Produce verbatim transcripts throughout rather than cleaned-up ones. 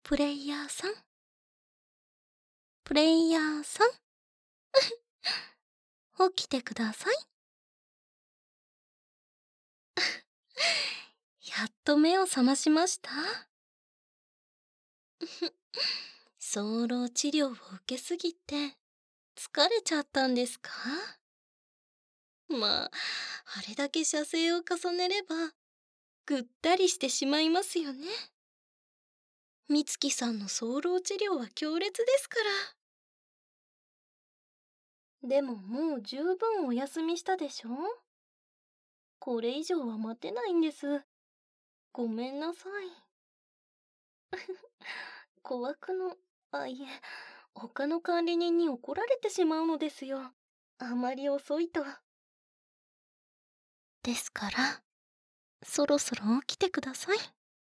プレイヤーさん、プレイヤーさん、起きてください。やっと目を覚ましました。早漏治療を受けすぎて疲れちゃったんですか？まあ、あれだけ射精を重ねればぐったりしてしまいますよね。美月さんの早漏治療は強烈ですから。でももう十分お休みしたでしょ？これ以上は待てないんです。ごめんなさい。小悪の、あ、いえ、他の管理人に怒られてしまうのですよ。あまり遅いと。ですから、そろそろ起きてください。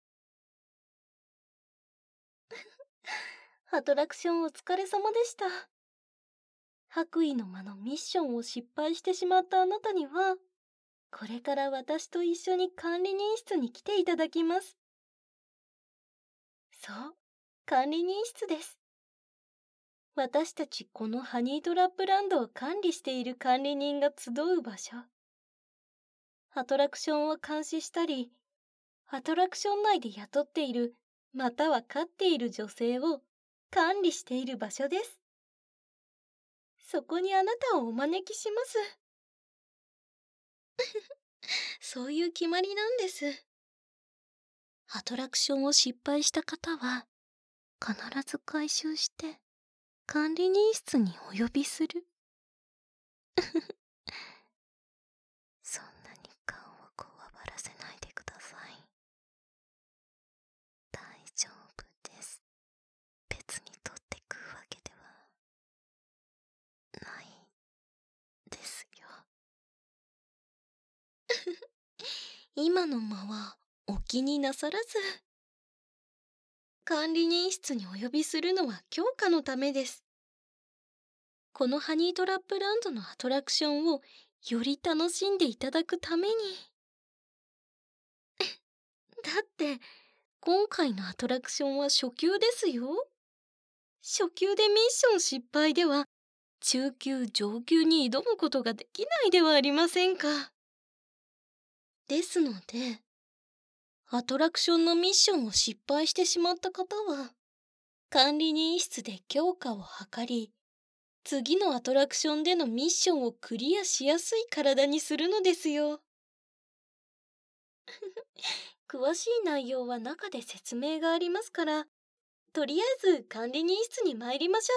アトラクションお疲れ様でした。白衣の間のミッションを失敗してしまったあなたには、これから私と一緒に管理人室に来ていただきます。そう、管理人室です。私たちこのハニートラップランドを管理している管理人が集う場所。アトラクションを監視したり、アトラクション内で雇っている、または飼っている女性を管理している場所です。そこにあなたをお招きします。そういう決まりなんです。アトラクションを失敗した方は、必ず回収して、管理人室にお呼びする。そんなに顔をこわばらせないでください。大丈夫です。別に取って食うわけではないですよ。今の間はお気になさらず。管理人室にお呼びするのは強化のためです。このハニートラップランドのアトラクションをより楽しんでいただくために。だって今回のアトラクションは初級ですよ。初級でミッション失敗では中級上級に挑むことができないではありませんか。ですのでアトラクションのミッションを失敗してしまった方は管理人室で強化を図り、次のアトラクションでのミッションをクリアしやすい体にするのですよ。詳しい内容は中で説明がありますから、とりあえず管理人室に参りまし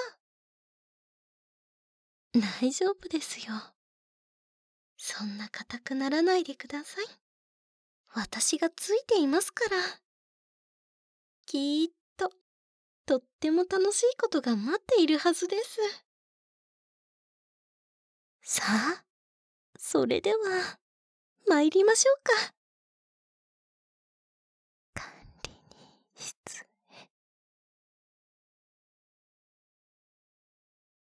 ょう。大丈夫ですよ。そんな硬くならないでください。私がついていますから。きっと、とっても楽しいことが待っているはずです。さあ、それでは、参りましょうか。管理人室。